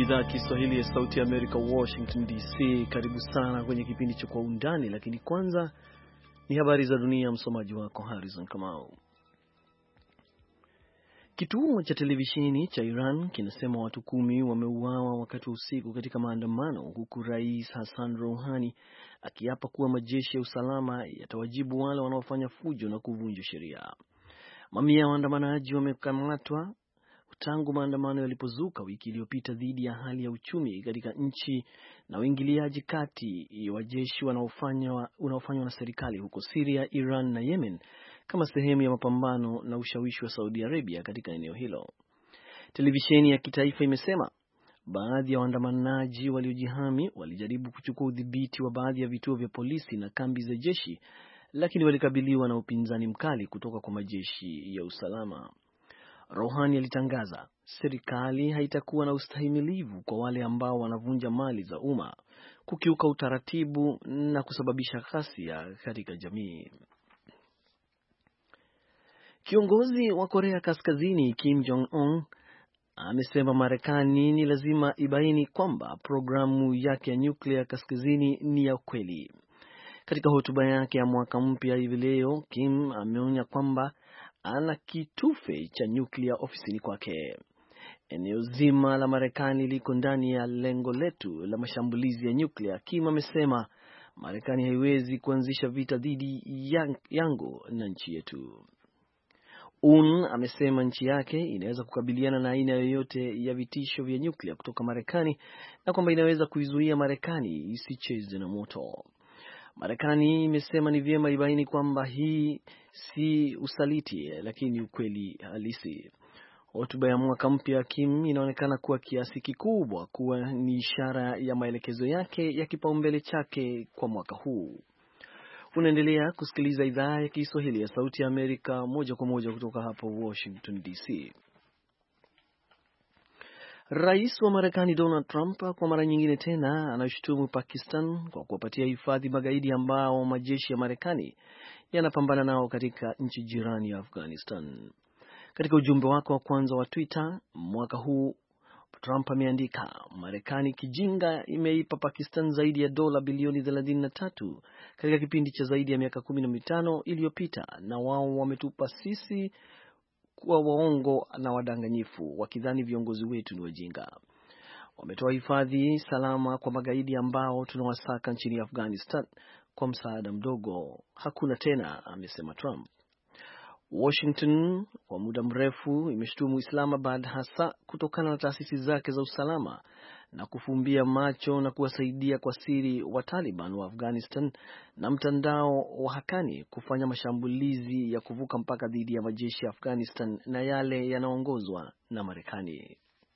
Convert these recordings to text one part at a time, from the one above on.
idhaa ya Kiswahili ya Sauti ya Amerika, Washington DC. Karibu sana kwenye kipindi cha Kwa Undani, lakini kwanza ni habari za dunia. Msomaji wako Harrison Kamau. Kituo cha televisheni cha Iran kinasema watu 10 wameuawa wakati wa usiku katika maandamano, huku Rais Hassan Rouhani akiapa kuwa majeshi ya usalama yatawajibu wale wanaofanya fujo na kuvunja sheria. Mamia ya waandamanaji wamekamatwa tangu maandamano yalipozuka wiki iliyopita dhidi ya hali ya uchumi katika nchi na uingiliaji kati wa jeshi unaofanywa na serikali huko Syria, Iran na Yemen kama sehemu ya mapambano na ushawishi wa Saudi Arabia katika eneo hilo. Televisheni ya kitaifa imesema baadhi ya waandamanaji waliojihami walijaribu kuchukua udhibiti wa baadhi ya vituo vya polisi na kambi za jeshi, lakini walikabiliwa na upinzani mkali kutoka kwa majeshi ya usalama. Rouhani alitangaza serikali haitakuwa na ustahimilivu kwa wale ambao wanavunja mali za umma, kukiuka utaratibu na kusababisha ghasia katika jamii. Kiongozi wa Korea Kaskazini Kim Jong-un amesema Marekani ni lazima ibaini kwamba programu yake ya nyuklia kaskazini ni ya kweli. Katika hotuba yake ya mwaka mpya hivi leo, Kim ameonya kwamba ana kitufe cha nyuklia ofisini kwake. Eneo zima la Marekani liko ndani ya lengo letu la mashambulizi ya nyuklia. Kim amesema Marekani haiwezi kuanzisha vita dhidi yangu na nchi yetu. Amesema nchi yake inaweza kukabiliana na aina yoyote ya vitisho vya nyuklia kutoka Marekani na kwamba inaweza kuizuia Marekani isicheze na moto. Marekani imesema ni vyema ibaini kwamba hii si usaliti lakini ukweli halisi. Hotuba ya mwaka mpya Kim inaonekana kuwa kiasi kikubwa kuwa ni ishara ya maelekezo yake ya kipaumbele chake kwa mwaka huu. Unaendelea kusikiliza idhaa ya Kiswahili ya Sauti ya Amerika moja kwa moja kutoka hapa Washington DC. Rais wa Marekani Donald Trump kwa mara nyingine tena anashutumu Pakistan kwa kuwapatia hifadhi magaidi ambao majeshi ya Marekani yanapambana nao katika nchi jirani ya Afghanistan. Katika ujumbe wake wa kwanza wa Twitter mwaka huu, Trump ameandika, Marekani kijinga imeipa Pakistan zaidi ya dola bilioni 33 katika kipindi cha zaidi ya miaka 15 iliyopita, na wao wametupa sisi kuwa waongo na wadanganyifu wakidhani viongozi wetu ni wajinga. Wametoa hifadhi salama kwa magaidi ambao tunawasaka nchini Afghanistan kwa msaada mdogo. Hakuna tena, amesema Trump. Washington kwa muda mrefu imeshutumu Islamabad hasa kutokana na taasisi zake za usalama na kufumbia macho na kuwasaidia kwa siri wa Taliban wa Afghanistan na mtandao wa Haqqani kufanya mashambulizi ya kuvuka mpaka dhidi ya majeshi ya Afghanistan na yale yanaongozwa na Marekani.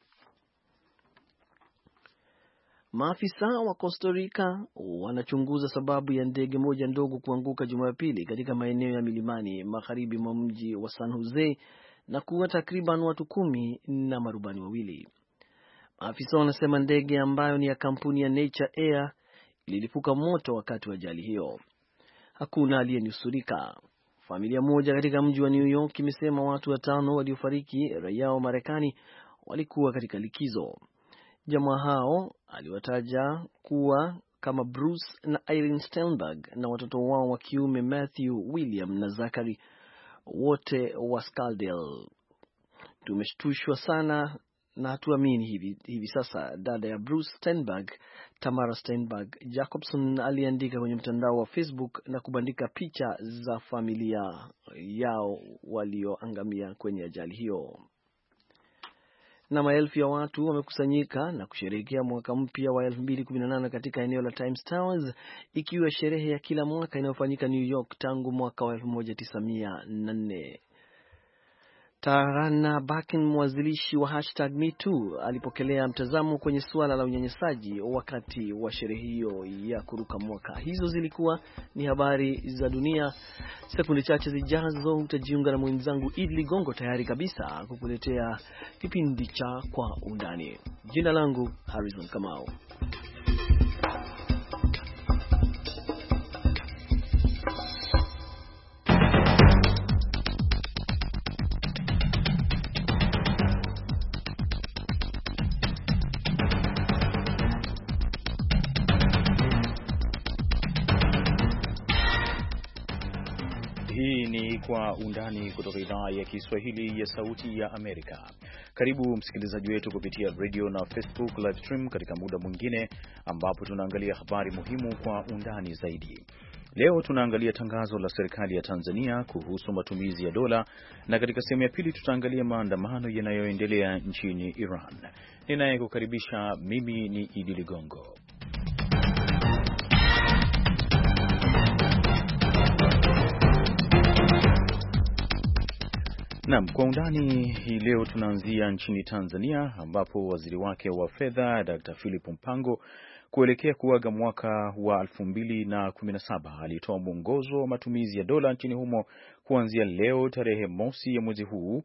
Maafisa wa Costa Rica wanachunguza sababu ya ndege moja ndogo kuanguka Jumapili katika maeneo ya milimani magharibi mwa mji wa San Jose na kuua takriban watu 10 na marubani 2. Maafisa wanasema ndege ambayo ni ya kampuni ya Nature Air ililipuka moto wakati wa ajali hiyo. Hakuna aliyenusurika. Familia moja katika mji wa New York imesema watu 5 waliofariki, raia wa Marekani, walikuwa katika likizo. Jamaa hao aliwataja kuwa kama Bruce na Irene Steinberg na watoto wao wa kiume Matthew, William na Zachary, wote wa Scaldale. Tumeshtushwa sana na hatuamini hivi sasa, dada ya Bruce Steinberg, Tamara Steinberg Jacobson, aliandika kwenye mtandao wa Facebook na kubandika picha za familia yao walioangamia kwenye ajali hiyo. Na maelfu ya watu wamekusanyika na kusherehekea mwaka mpya wa 2018 katika eneo la Times Towers, ikiwa sherehe ya kila mwaka inayofanyika New York tangu mwaka wa 1904. Tarana Bakken, mwanzilishi wa #MeToo, alipokelea mtazamo kwenye suala la unyanyasaji wakati wa sherehe hiyo ya kuruka mwaka. Hizo zilikuwa ni habari za dunia. Sekunde chache zijazo utajiunga na mwenzangu Idli Ligongo, tayari kabisa kukuletea kipindi cha Kwa Undani. Jina langu Harrison Kamau. Hii ni Kwa Undani kutoka idhaa ya Kiswahili ya Sauti ya Amerika. Karibu msikilizaji wetu kupitia radio na Facebook live stream katika muda mwingine ambapo tunaangalia habari muhimu kwa undani zaidi. Leo tunaangalia tangazo la serikali ya Tanzania kuhusu matumizi ya dola, na katika sehemu ya pili tutaangalia maandamano yanayoendelea nchini Iran. Ninayekukaribisha mimi ni Idi Ligongo. Naam, kwa undani hii leo tunaanzia nchini Tanzania ambapo waziri wake wa fedha Dr. Philip Mpango kuelekea kuaga mwaka wa 2017 alitoa mwongozo wa matumizi ya dola nchini humo kuanzia leo tarehe mosi ya mwezi huu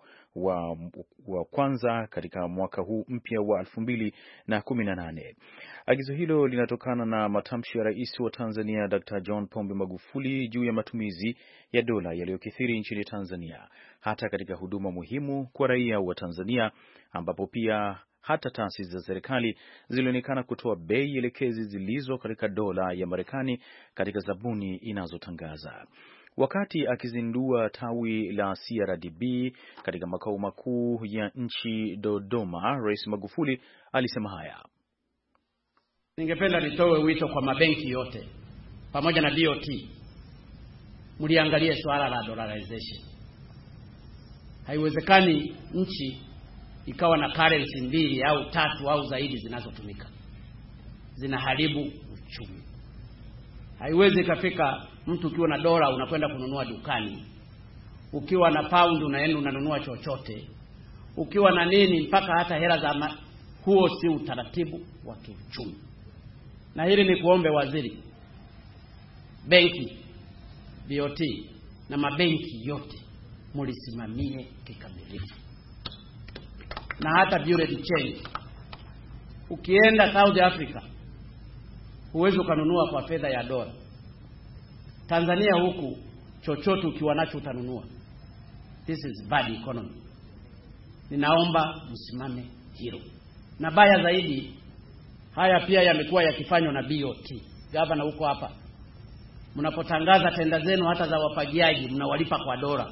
wa kwanza katika mwaka huu mpya wa 2018. Agizo hilo linatokana na matamshi ya Rais wa Tanzania Dr. John Pombe Magufuli juu ya matumizi ya dola yaliyokithiri nchini Tanzania, hata katika huduma muhimu kwa raia wa Tanzania, ambapo pia hata taasisi za serikali zilionekana kutoa bei elekezi zilizo katika dola ya Marekani katika zabuni inazotangaza. Wakati akizindua tawi la CRDB katika makao makuu ya nchi Dodoma, Rais Magufuli alisema haya: Ningependa nitoe wito kwa mabenki yote pamoja na BOT, mliangalie swala la dollarization. Haiwezekani nchi ikawa na currency mbili au tatu au zaidi zinazotumika. Zinaharibu uchumi. Haiwezi kafika mtu ukiwa na dola unakwenda kununua dukani, ukiwa na pound unaenda unanunua chochote, ukiwa na nini mpaka hata hela za huo si utaratibu wa kiuchumi. Na hili ni kuombe waziri, benki, BOT na mabenki yote mulisimamie kikamilifu. Na hata bureau de change, ukienda South Africa huwezi ukanunua kwa fedha ya dola. Tanzania huku chochote ukiwa nacho utanunua. This is bad economy. Ninaomba msimame hilo. Na baya zaidi, haya pia yamekuwa yakifanywa na BOT. Gavana huko hapa, mnapotangaza tenda zenu hata za wapagiaji mnawalipa kwa dola.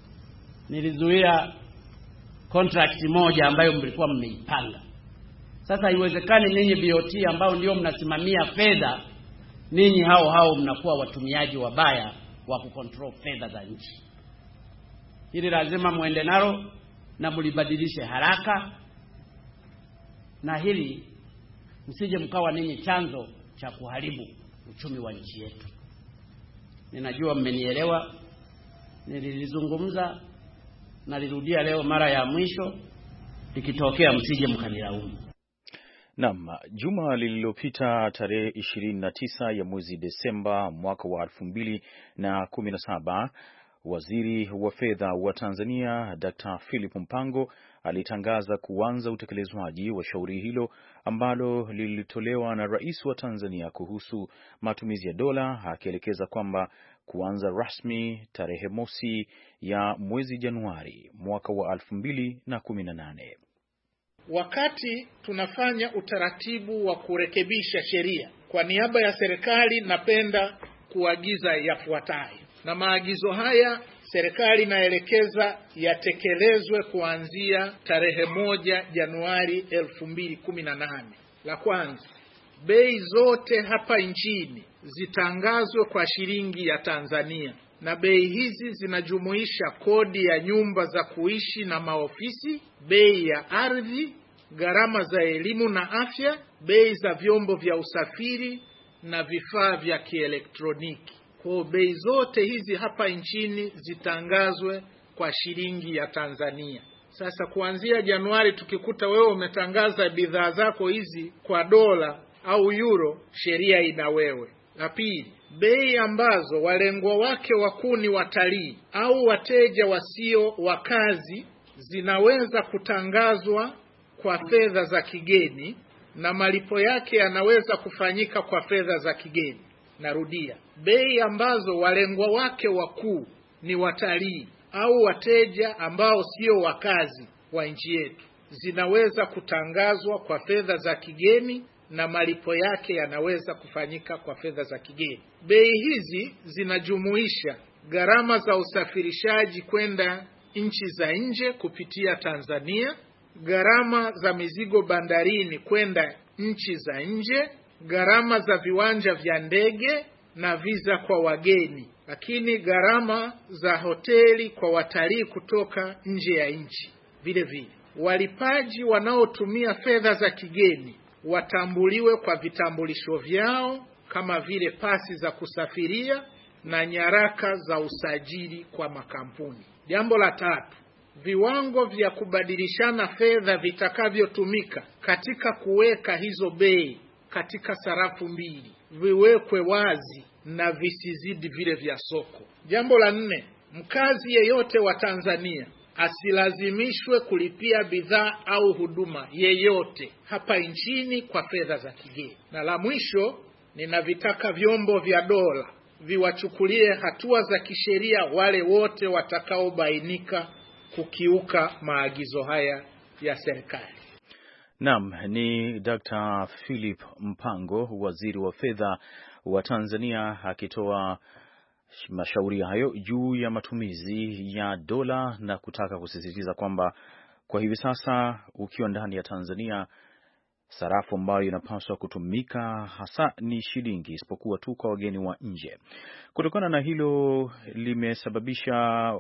Nilizuia contract moja ambayo mlikuwa mmeipanga. Sasa haiwezekani ninyi BOT ambao ndio mnasimamia fedha, ninyi hao mnakuwa watumiaji wabaya wa kucontrol fedha za nchi. Hili lazima muende nalo na mlibadilishe haraka, na hili msije mkawa ninyi chanzo cha kuharibu uchumi wa nchi yetu. Ninajua mmenielewa. Nilizungumza na lirudia leo mara ya mwisho, ikitokea msije mkanilaumu. Naam, juma lililopita tarehe 29 ya mwezi Desemba mwaka wa 2017, waziri wa fedha wa Tanzania Dr. Philip Mpango alitangaza kuanza utekelezwaji wa shauri hilo ambalo lilitolewa na Rais wa Tanzania kuhusu matumizi ya dola, akielekeza kwamba kuanza rasmi tarehe mosi ya mwezi Januari mwaka wa 2018. Wakati tunafanya utaratibu wa kurekebisha sheria, kwa niaba ya serikali napenda kuagiza yafuatayo. Na maagizo haya serikali inaelekeza yatekelezwe kuanzia tarehe 1 Januari 2018. La kwanza, bei zote hapa nchini zitangazwe kwa shilingi ya Tanzania, na bei hizi zinajumuisha kodi ya nyumba za kuishi na maofisi, bei ya ardhi, gharama za elimu na afya, bei za vyombo vya usafiri na vifaa vya kielektroniki. Kwa bei zote hizi hapa nchini zitangazwe kwa shilingi ya Tanzania. Sasa kuanzia Januari tukikuta wewe umetangaza bidhaa zako hizi kwa dola au euro, sheria ina wewe. La pili, bei ambazo walengwa wake wakuu ni watalii au wateja wasio wakazi zinaweza kutangazwa kwa fedha za kigeni na malipo yake yanaweza kufanyika kwa fedha za kigeni. Narudia, bei ambazo walengwa wake wakuu ni watalii au wateja ambao sio wakazi wa nchi yetu zinaweza kutangazwa kwa fedha za kigeni na malipo yake yanaweza kufanyika kwa fedha za kigeni. Bei hizi zinajumuisha gharama za usafirishaji kwenda nchi za nje kupitia Tanzania, gharama za mizigo bandarini kwenda nchi za nje, gharama za viwanja vya ndege na visa kwa wageni, lakini gharama za hoteli kwa watalii kutoka nje ya nchi. Vile vile, walipaji wanaotumia fedha za kigeni watambuliwe kwa vitambulisho vyao kama vile pasi za kusafiria na nyaraka za usajili kwa makampuni. Jambo la tatu, viwango vya kubadilishana fedha vitakavyotumika katika kuweka hizo bei katika sarafu mbili viwekwe wazi na visizidi vile vya soko. Jambo la nne, mkazi yeyote wa Tanzania asilazimishwe kulipia bidhaa au huduma yeyote hapa nchini kwa fedha za kigeni. Na la mwisho, ninavitaka vyombo vya dola viwachukulie hatua za kisheria wale wote watakaobainika kukiuka maagizo haya ya serikali. Naam, ni Dr. Philip Mpango, waziri wa fedha wa Tanzania, akitoa mashauri hayo juu ya matumizi ya dola na kutaka kusisitiza kwamba kwa hivi sasa ukiwa ndani ya Tanzania, sarafu ambayo inapaswa kutumika hasa ni shilingi, isipokuwa tu kwa wageni wa nje. Kutokana na hilo, limesababisha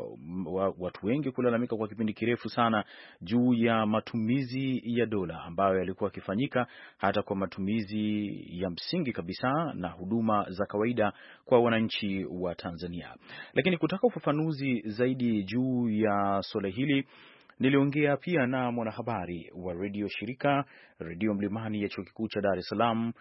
watu wengi kulalamika kwa kipindi kirefu sana juu ya matumizi ya dola ambayo yalikuwa yakifanyika hata kwa matumizi ya msingi kabisa na huduma za kawaida kwa wananchi wa Tanzania. Lakini kutaka ufafanuzi zaidi juu ya swala hili, niliongea pia na mwanahabari wa redio shirika Redio Mlimani ya Chuo Kikuu cha Dar es Salaam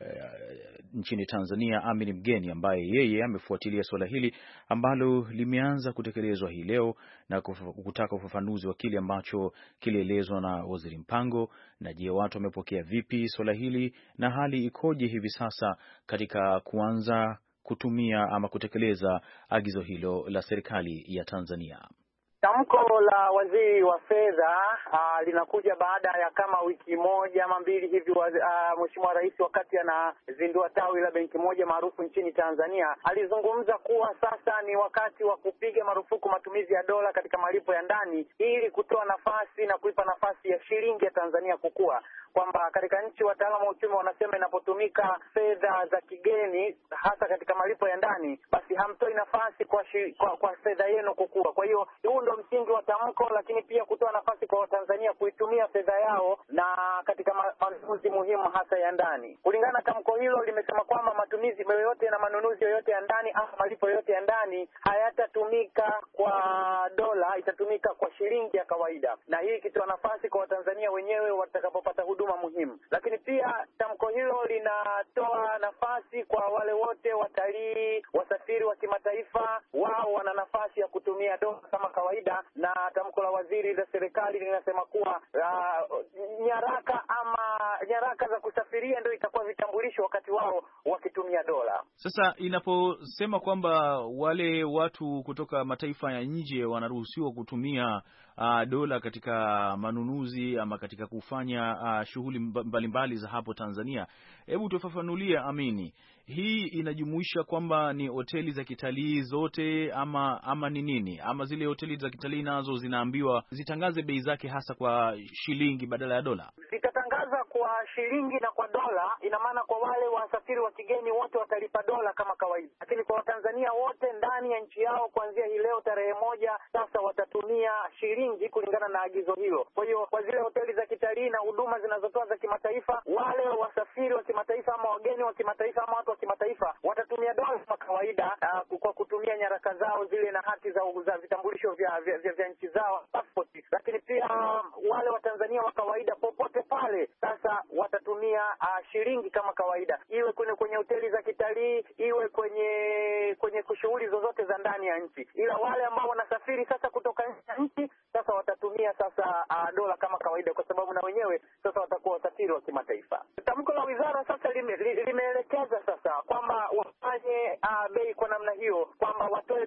nchini Tanzania, Amin Mgeni, ambaye yeye amefuatilia swala hili ambalo limeanza kutekelezwa hii leo na kutaka ufafanuzi wa kile ambacho kilielezwa na Waziri Mpango. Na je, watu wamepokea vipi swala hili na hali ikoje hivi sasa katika kuanza kutumia ama kutekeleza agizo hilo la serikali ya Tanzania? Tamko la waziri wa fedha linakuja baada ya kama wiki moja ama mbili hivi. Mheshimiwa Rais wakati anazindua tawi la benki moja maarufu nchini Tanzania alizungumza kuwa sasa ni wakati wa kupiga marufuku matumizi ya dola katika malipo ya ndani ili kutoa nafasi na kuipa nafasi ya shilingi ya Tanzania kukua, kwamba katika nchi wataalamu wa uchumi wanasema inapotumika fedha za kigeni hasa katika malipo ya ndani, basi hamtoi nafasi kwa fedha yenu kukua. Kwa hiyo huu ndio msingi wa tamko, lakini pia kutoa nafasi kwa Watanzania kuitumia fedha yao na katika manunuzi muhimu hasa ya ndani. Kulingana na tamko hilo, limesema kwamba matumizi yoyote na manunuzi yoyote ya ndani au malipo yoyote ya ndani hayatatumika kwa dola, itatumika kwa shilingi ya kawaida, na hii ikitoa nafasi kwa Watanzania wenyewe watakapopata huduma muhimu. Lakini pia tamko hilo linatoa nafasi kwa wale wote watalii, wasafiri wa kimataifa, wao wana nafasi ya kutumia dola kama kawaida, na tamko la waziri la serikali linasema kuwa nyaraka za kusafiria ndio itakuwa vitambulisho wakati wao wakitumia dola. Sasa inaposema kwamba wale watu kutoka mataifa ya nje wanaruhusiwa kutumia dola katika manunuzi ama katika kufanya shughuli mbalimbali za hapo Tanzania, hebu tufafanulie Amini, hii inajumuisha kwamba ni hoteli za kitalii zote ama ni nini? Ama zile hoteli za kitalii nazo zinaambiwa zitangaze bei zake hasa kwa shilingi badala ya dola? Zitatangaza kwa shilingi na kwa dola. Ina maana kwa wale wasafiri wa kigeni wote watalipa dola kama kawaida, lakini kwa Watanzania wote ndani ya nchi yao kuanzia hii leo tarehe 1 sasa watatumia shilingi kulingana na agizo hilo. Kwa hiyo kwa zile hoteli za kitalii na huduma zinazotoa za kimataifa, wale wasafiri wa kimataifa ama wageni wa kimataifa ama watu wa kimataifa watatumia dola kama kawaida kwa kutumia nyaraka zao zile na hati za vitambulisho vya nchi zao, passport. Lakini pia wale wa Tanzania wa kawaida popote pale sasa watatumia shilingi kama kawaida, iwe kwenye hoteli za kitalii, iwe kwenye shughuli zozote za ndani ya nchi. Ila wale ambao wanasafiri sasa kutoka nje ya nchi sasa watatumia sasa dola kama kawaida, kwa sababu na wenyewe sasa watakuwa wasafiri wa kimataifa. Tamko la wizara sasa limeelekeza sasa kwamba wafanye bei kwa namna hiyo, kwamba watoe bei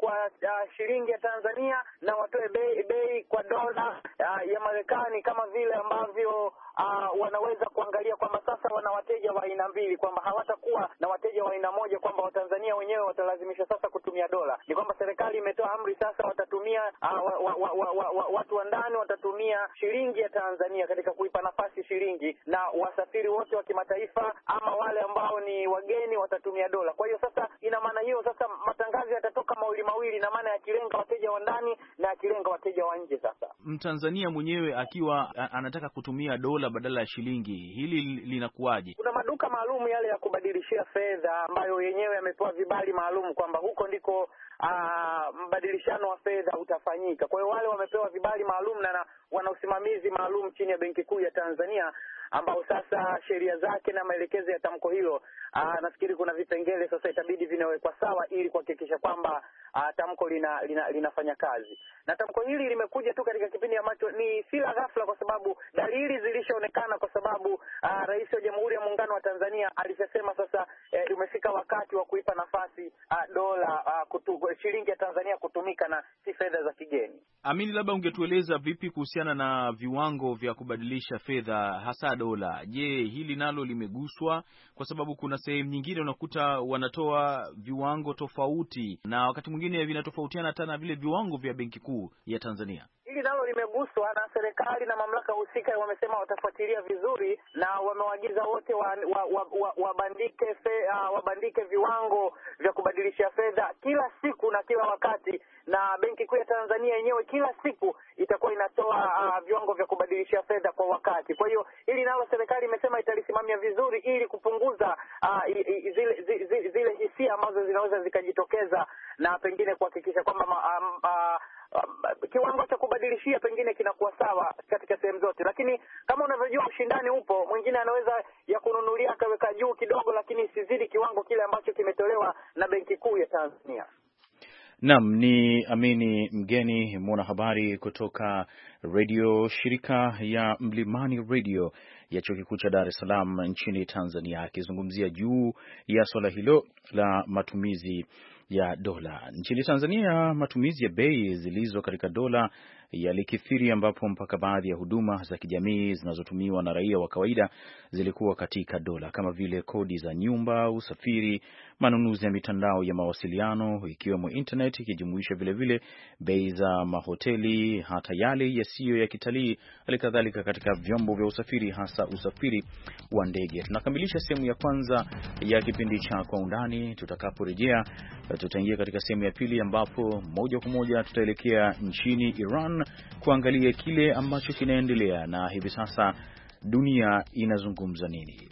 kwa shilingi ya Tanzania na watoe bei kwa dola ya Marekani, kama vile ambavyo wanaweza kuangalia kwamba sasa wana wateja wa aina mbili, kwamba hawatakuwa na wateja wa aina moja, kwamba Watanzania wenyewe watalazimishwa sasa kutumia dola. Ni kwamba serikali imetoa amri sasa watatumia watu wa ndani watatumia shilingi ya Tanzania katika kuipa nafasi shilingi, na wasafiri wote wa kimataifa ama wale ambao ni wageni watatumia dola. Kwa hiyo sasa ina maana hiyo sasa matangazo yatatoka mawili, na maana yakilenga wateja wa ndani na yakilenga wateja wa nje. Sasa Mtanzania mwenyewe akiwa anataka kutumia dola badala ya shilingi, hili linakuwaje? Kuna maduka maalum yale ya kubadilishia fedha ambayo yenyewe yamepewa vibali maalum kwamba huko ndiko mbadilishano wa fedha utafanyika. Kwa hiyo wale wamepewa vibali maalum na wana usimamizi maalum chini ya Benki Kuu ya Tanzania, ambao sasa sheria zake na maelekezo ya tamko hilo, nafikiri kuna vipengele sasa itabidi vinawekwa sawa ili kuhakikisha kwamba tamko linafanya kazi. Na tamko hili limekuja tu katika kipindi ambacho ni si la ghafla, kwa sababu dalili zilishaonekana, kwa sababu Rais wa Jamhuri ya Muungano wa Tanzania alishasema sasa umefika wakati wa kuipa nafasi dola shilingi ya Tanzania kutumika na si fedha za kigeni. Amini, labda ungetueleza vipi kuhusiana na viwango vya kubadilisha fedha hasa dola? Je, hili nalo limeguswa? Kwa sababu kuna sehemu nyingine unakuta wanatoa viwango tofauti na wakati mwingine vinatofautiana hata na vile viwango vya Benki Kuu ya Tanzania. Hili nalo limeguswa na serikali na mamlaka husika, wamesema watafuatilia vizuri na wamewaagiza wote wabandike viwango vya kubadilisha fedha kila siku na kila wakati, na Benki Kuu ya Tanzania yenyewe kila siku itakuwa inatoa viwango vya kubadilisha fedha kwa wakati. Kwa hiyo hili nalo serikali imesema italisimamia vizuri ili kupunguza zile hisia ambazo zinaweza zikajitokeza, na pengine kuhakikisha kwamba kiwango cha kubadilishia pengine kinakuwa sawa katika sehemu zote. Lakini kama unavyojua ushindani upo, mwingine anaweza ya kununulia akaweka juu kidogo, lakini isizidi kiwango kile ambacho kimetolewa na Benki Kuu ya Tanzania. Naam, ni Amini Mgeni, mwanahabari kutoka radio shirika ya Mlimani Radio ya Chuo Kikuu cha Dar es Salaam nchini Tanzania, akizungumzia juu ya swala hilo la matumizi ya dola. Nchini Tanzania, matumizi ya bei zilizo katika dola yalikithiri, ambapo mpaka baadhi ya huduma za kijamii zinazotumiwa na raia wa kawaida zilikuwa katika dola, kama vile kodi za nyumba, usafiri, manunuzi ya mitandao ya mawasiliano ikiwemo internet, ikijumuisha vile vile bei za mahoteli, hata yale yasiyo ya kitalii, halikadhalika katika vyombo vya usafiri, hasa usafiri wa ndege. Tunakamilisha sehemu ya kwanza ya kipindi cha Kwa Undani. Tutakaporejea tutaingia katika sehemu ya pili, ambapo moja kwa moja tutaelekea nchini Iran kuangalia kile ambacho kinaendelea na hivi sasa dunia inazungumza nini.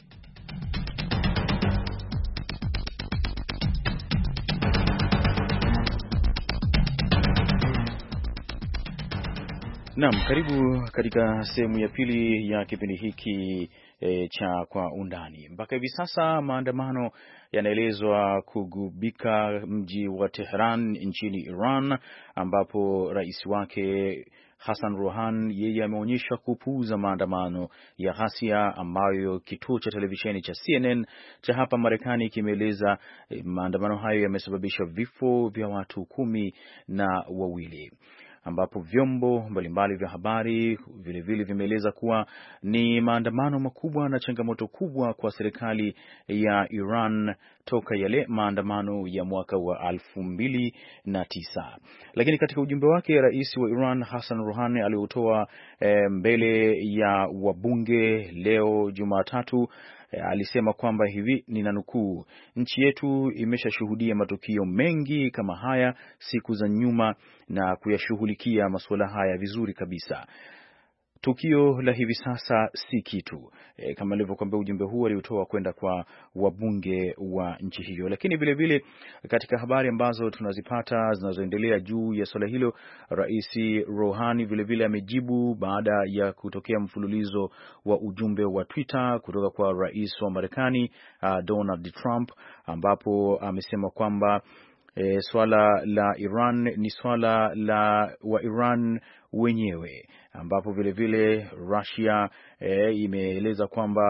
Naam, karibu katika sehemu ya pili ya kipindi hiki cha Kwa Undani. Mpaka hivi sasa maandamano yanaelezwa kugubika mji wa Tehran nchini Iran, ambapo rais wake Hassan Rouhani yeye ameonyesha kupuuza maandamano ya ghasia ambayo kituo cha televisheni cha CNN cha hapa Marekani kimeeleza maandamano hayo yamesababisha vifo vya watu 12, ambapo vyombo mbalimbali vya habari vilevile vimeeleza kuwa ni maandamano makubwa na changamoto kubwa kwa serikali ya Iran toka yale maandamano ya mwaka wa 2009. Lakini katika ujumbe wake, rais wa Iran Hassan Rouhani aliotoa mbele ya wabunge leo Jumatatu alisema kwamba hivi, ninanukuu, nchi yetu imeshashuhudia matukio mengi kama haya siku za nyuma na kuyashughulikia masuala haya vizuri kabisa. Tukio la hivi sasa si kitu. Kama nilivyokuambia, ujumbe huu aliotoa kwenda kwa wabunge wa nchi hiyo. Lakini vile vile katika habari ambazo tunazipata zinazoendelea juu ya swala hilo, Rais Rouhani vile vile amejibu baada ya kutokea mfululizo wa ujumbe wa Twitter kutoka kwa rais wa Marekani Donald Trump, ambapo amesema kwamba swala la Iran ni swala la wa Iran wenyewe, ambapo vile vile Russia imeeleza kwamba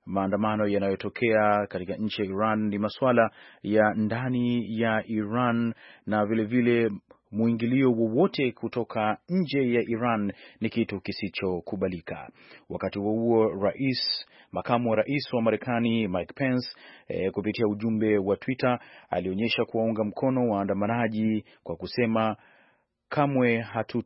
maandamano yanayotokea katika nchi ya Iran ni masuala ya ndani ya Iran, na vile mwingilio wowote kutoka nje ya Iran ni kitu kisichokubalika. Wakati huo makamu wa rais wa Marekani Mike Pence kupitia ujumbe wa Twitter alionyesha kuwaunga mkono waandamanaji kwa kusema kamwe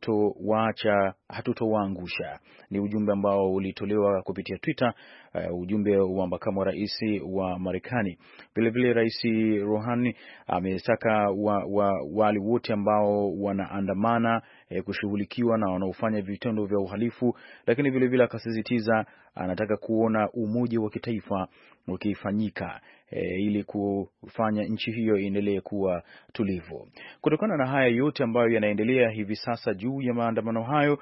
hatutowaangusha. Ni ujumbe ambao ulitolewa kupitia Twitter, ujumbe wa makamu wa rais wa Marekani. Vile Rais Rouhani amesaka wale wote ambao wanaandamana kushughulikiwa na wanaofanya vitendo vya uhalifu, lakini vile akasisitiza anataka kuona umoja wa kitaifa ukifanyika ili kufanya nchi hiyo iendelee kuwa tulivu. Kutokana na haya yote ambayo yanaendelea hivi sasa juu ya maandamano hayo,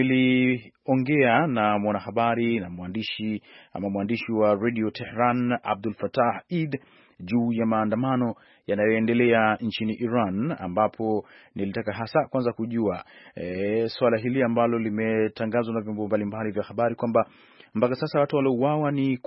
niliongea na mwanahabari na mwandishi wa Radio Tehran Abdul Fattah Eid juu ya maandamano yanayoendelea nchini Iran, ambapo nilitaka hasa kwanza kujua swala hili ambalo limetangazwa na vyombo mbalimbali vya habari kwamba mpaka sasa watu waliouawa ni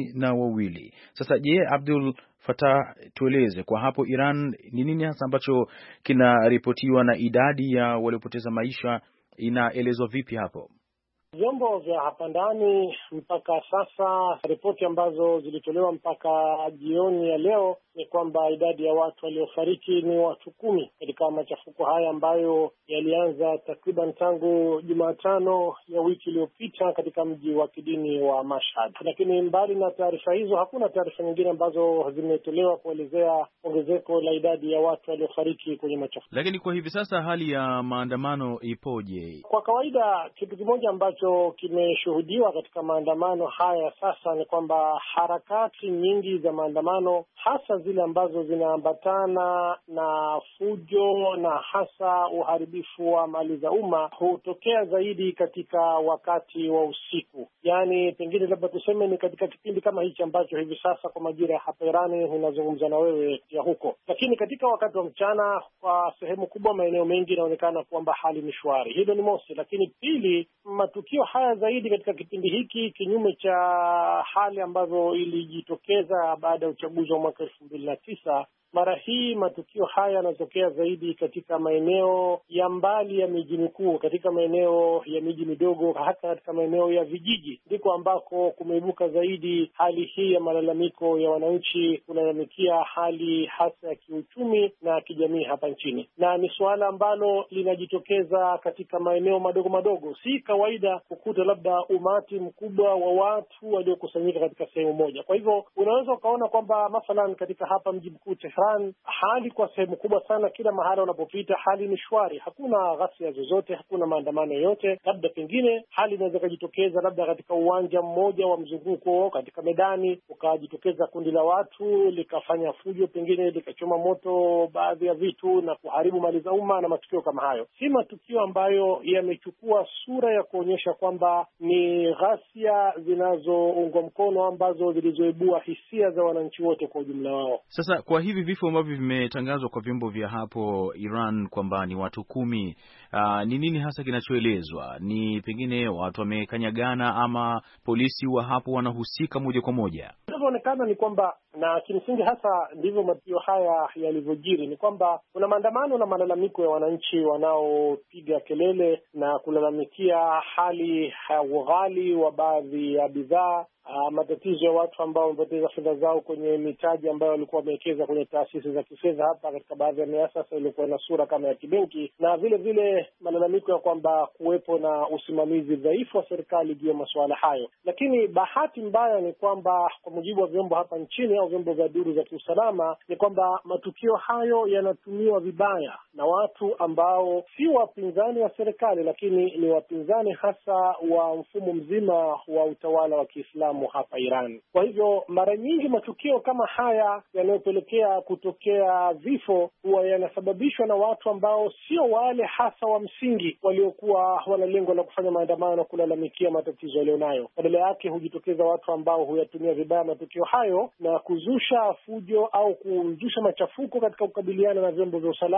12. Sasa je, Abdul Fattah, tueleze kwa hapo Iran ni nini hasa ambacho kinaripotiwa na idadi ya waliopoteza maisha inaelezwa vipi hapo? Vyombo vya hapa ndani mpaka sasa, ripoti ambazo zilitolewa mpaka jioni ya leo ni kwamba idadi ya watu waliofariki ni watu 10 katika machafuko haya ambayo yalianza takriban tangu Jumatano ya wiki iliyopita katika mji wa kidini wa Mashhad. Lakini mbali na taarifa hizo, hakuna taarifa nyingine ambazo zimetolewa kuelezea ongezeko la idadi ya watu waliofariki kwenye machafuko. Lakini kwa hivi sasa hali ya maandamano ipoje? Kwa kawaida, kitu kimoja ambacho kimeshuhudiwa katika maandamano haya sasa ni kwamba harakati nyingi za maandamano, hasa zile ambazo zinaambatana na fujo na hasa uharibifu wa mali za umma, hutokea zaidi katika wakati wa usiku. Yaani pengine labda tuseme ni katika kipindi kama hichi ambacho hivi sasa kwa majira ya hapa Irani ninazungumza na wewe ya huko. Lakini katika wakati wa mchana, kwa sehemu kubwa maeneo mengi inaonekana kwamba hali ni shwari. Hilo ni mosi. Lakini pili, matukio haya zaidi katika kipindi hiki, kinyume cha hali ambazo ilijitokeza baada ya uchaguzi wa mwaka 2009, mara hii matukio haya yanatokea zaidi katika maeneo ya mbali ya miji mikuu, katika maeneo ya miji midogo, hata katika maeneo ya vijiji, ndiko ambako kumeibuka zaidi hali hii ya malalamiko ya wananchi kulalamikia hali hasa ya kiuchumi na kijamii hapa nchini. Na ni suala ambalo linajitokeza katika maeneo madogo madogo. Si kawaida kukuta labda umati mkubwa wa watu waliokusanyika katika sehemu moja. Kwa hivyo unaweza ukaona kwamba mathalan katika hapa mji mkuu Tehran, hali kwa sehemu kubwa sana, kila mahala unapopita hali ni shwari, hakuna ghasia zozote, hakuna maandamano yoyote. Labda pengine hali inaweza kujitokeza labda katika uwanja mmoja wa mzunguko katika medani, ukajitokeza kundi la watu likafanya fujo, pengine likachoma moto baadhi ya vitu na kuharibu mali za umma na matukio kama hayo. Si matukio ambayo yamechukua sura ya kuonyesha kwamba ni ghasia zinazoungwa mkono ambazo zilizoibua hisia za wananchi wote kwa ujumla wao. Sasa kwa hivi vifo ambavyo vimetangazwa kwa vyombo vya hapo Iran kwamba ni watu 10, ni nini hasa kinachoelezwa? Ni pengine watu wamekanyagana ama polisi wa hapo wanahusika moja kwa moja? Inavyoonekana ni kwamba, na kimsingi hasa ndivyo matukio haya yalivyojiri, ni kwamba kuna maandamano na malalamiko ya wananchi wanaopiga kelele na kulalamikia hali ya ughali wa baadhi ya bidhaa, matatizo ya watu ambao wamepoteza fedha zao kwenye mitaji ambayo walikuwa wamewekeza kwenye taasisi za kifedha hapa katika baadhi ya miasasa ilikuwa na sura kama ya kibenki, na vile vile malalamiko ya kwamba kuwepo na usimamizi dhaifu wa serikali juu ya masuala hayo. Lakini bahati mbaya ni kwamba kwa mujibu wa vyombo hapa nchini au vyombo vya duru za kiusalama, ni kwamba matukio hayo yanatumiwa vibaya na watu ambao si wapinzani wa serikali, lakini ni wapinzani hasa wa mfumo mzima wa utawala wa Kiislamu hapa Iran. Kwa hivyo mara nyingi matukio kama haya yanayopelekea kutokea vifo huwa yanasababishwa na watu ambao sio wale hasa wa msingi waliokuwa wana lengo la kufanya maandamano na kulalamikia matatizo yalionayo. Badala yake hujitokeza watu ambao huyatumia vibaya matukio hayo na kuzusha fujo au kuzusha machafuko katika kukabiliana na vyombo vya usalama na askari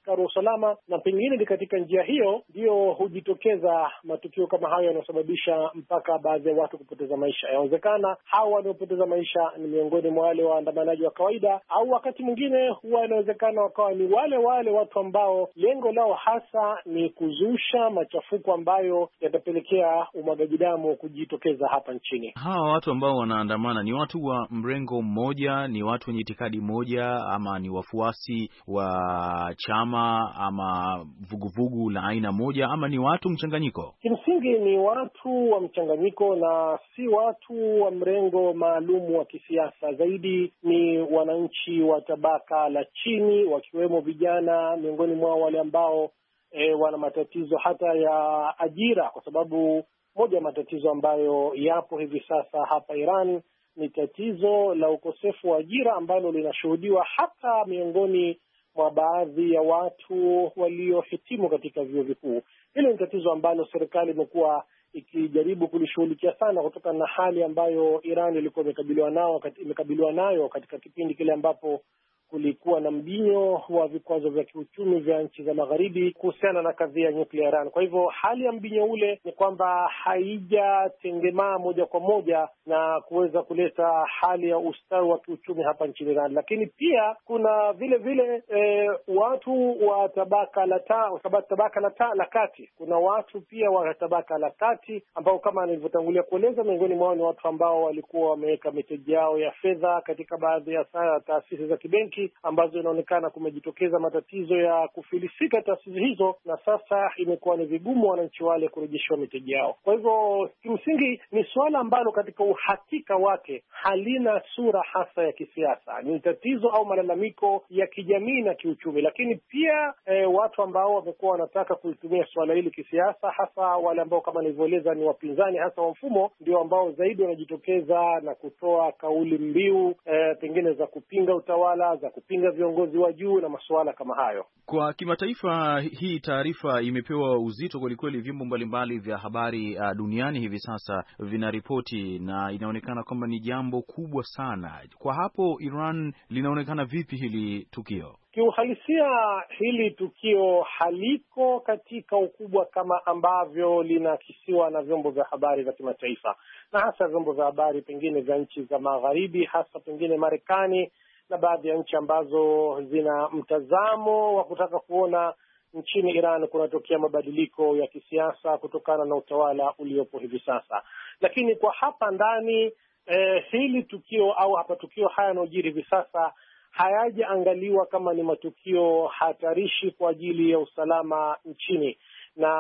askari wa usalama, na pengine ni katika njia hiyo ndio hujitokeza matukio kama hayo yanayosababisha mpaka baadhi ya watu kupoteza maisha. Yawezekana hawa wanaopoteza maisha ni miongoni mwa wale waandamanaji wa kawaida, au wakati mwingine huwa inawezekana wakawa ni wale watu ambao lengo lao hasa ni kuzusha machafuko ambayo yatapelekea umwagaji damu kujitokeza hapa nchini. Hawa watu ambao wanaandamana ni watu wa mrengo mmoja, ni watu wenye itikadi moja, ama ni wafuasi wa chama ama vuguvugu la aina moja, ama ni watu mchanganyiko? Kimsingi ni watu wa mchanganyiko na si watu wa mrengo maalum wa kisiasa. Zaidi ni wananchi wa tabaka la chini, wakiwemo vijana, miongoni mwa wale ambao wana matatizo hata ya ajira, kwa sababu moja ya matatizo ambayo yapo hivi sasa hapa Iran ni tatizo la ukosefu wa ajira ambalo linashuhudiwa hata miongoni mwa baadhi ya watu waliohitimu katika vyuo vikuu. Hilo ni tatizo ambalo serikali imekuwa ikijaribu kulishughulikia sana kutokana na hali ambayo Iran ilikuwa imekabiliwa nayo katika kipindi kile ambapo kulikuwa na mbinyo wa vikwazo vya kiuchumi vya nchi za magharibi kuhusiana na kadhia ya nyuklia Iran. Kwa hivyo hali ya mbinyo ule ni kwamba haijatengemaa moja kwa moja na kuweza kuleta hali ya ustawi wa kiuchumi hapa nchini Iran. Lakini pia kuna vile watu wa tabaka la kati. Kuna watu pia wa tabaka la kati ambao kama nilivyotangulia kueleza, miongoni mwao ni watu ambao walikuwa wameweka mitaji yao ya fedha katika baadhi ya taasisi za kibenki ambazo inaonekana kumejitokeza matatizo ya kufilisika taasisi hizo, na sasa imekuwa ni vigumu wananchi wale kurejeshiwa mitaji yao. Kwa hivyo kimsingi ni suala ambalo katika uhakika wake halina sura hasa ya kisiasa. Ni tatizo au malalamiko ya kijamii na kiuchumi, lakini pia watu ambao wamekuwa wanataka kulitumia suala hili kisiasa, hasa wale ambao kama nilivyoeleza ni wapinzani hasa wa mfumo, ndio ambao zaidi wanajitokeza na kutoa kauli mbiu pengine za kupinga utawala, za kupinga viongozi wa juu na masuala kama hayo. Kwa kimataifa, hii taarifa imepewa uzito kwelikweli. Vyombo mbalimbali vya habari duniani hivi sasa vinaripoti na inaonekana kwamba ni jambo kubwa sana. Kwa hapo Iran linaonekana vipi hili tukio? Kiuhalisia hili tukio haliko katika ukubwa kama ambavyo linakisiwa na vyombo vya habari vya kimataifa, na hasa vyombo vya habari pengine vya nchi za magharibi, hasa pengine Marekani na baadhi ya nchi ambazo zina mtazamo wa kutaka kuona nchini Iran kunatokea mabadiliko ya kisiasa kutokana na utawala uliopo hivi sasa. Lakini kwa hapa ndani hili tukio au hapa tukio haya yanayojiri hivi sasa hayajaangaliwa kama ni matukio hatarishi kwa ajili ya usalama nchini. Na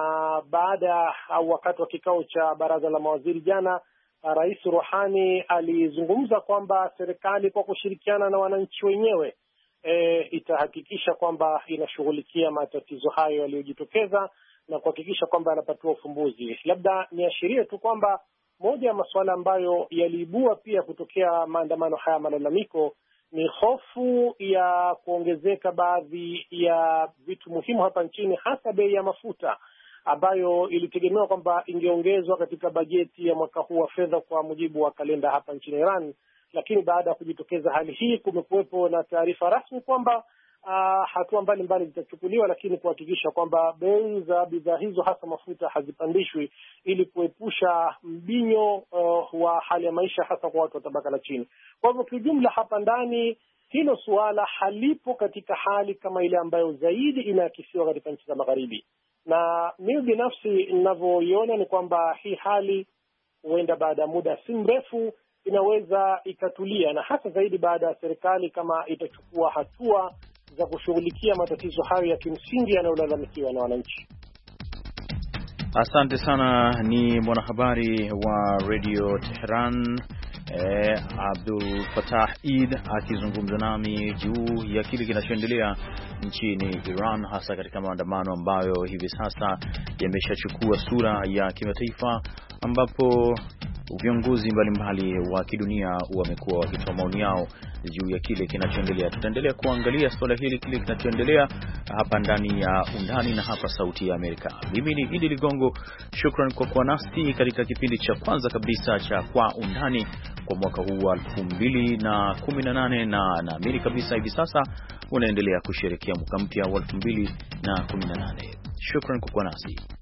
baada au wakati wa kikao cha baraza la mawaziri jana, Rais Rouhani alizungumza kwamba serikali kwa kushirikiana na wananchi wenyewe itahakikisha kwamba inashughulikia matatizo hayo yaliyojitokeza na kuhakikisha kwamba yanapatiwa ufumbuzi. Labda niashirie tu kwamba moja ya masuala ambayo yaliibua pia kutokea maandamano haya malalamiko ni hofu ya kuongezeka baadhi ya vitu muhimu hapa nchini, hasa bei ya mafuta ambayo ilitegemewa kwamba ingeongezwa katika bajeti ya mwaka huu wa fedha kwa mujibu wa kalenda hapa nchini Iran. Lakini baada ya kujitokeza hali hii, kumekuwepo na taarifa rasmi kwamba hatua mbalimbali zitachukuliwa, lakini kuhakikisha kwamba bei za bidhaa hizo hasa mafuta hazipandishwi ili kuepusha mbinyo wa hali ya maisha hasa kwa watu wa tabaka la chini. Kwa hivyo kijumla hapa ndani hilo suala halipo katika hali kama ile ambayo zaidi inaakisiwa katika nchi za magharibi. Na mimi binafsi ninavyoiona ni kwamba hii hali huenda baada ya muda si mrefu inaweza ikatulia, na hasa zaidi baada ya serikali kama itachukua hatua za kushughulikia matatizo hayo ya kimsingi yanayolalamikiwa na wananchi. Asante sana. Ni mwanahabari wa Radio Tehran Abdul Fattah Eid akizungumza nami juu ya kile kinachoendelea nchini Iran, hasa katika maandamano ambayo hivi sasa yameshachukua sura ya kimataifa, ambapo viongozi mbalimbali wa kidunia wamekuwa wakitoa maoni yao juu ya kile kinachoendelea. Tutaendelea kuangalia swala hili, kile kinachoendelea hapa ndani ya Undani na hapa Sauti ya Amerika. Mimi ni Idi Ligongo, shukran kwa kuwa nasi katika kipindi cha kwanza kabisa cha Kwa Undani kwa mwaka huu wa 2018, na naamini kabisa hivi sasa unaendelea kusherehekea mwaka mpya wa 2018. Shukran kwa kuwa nasi.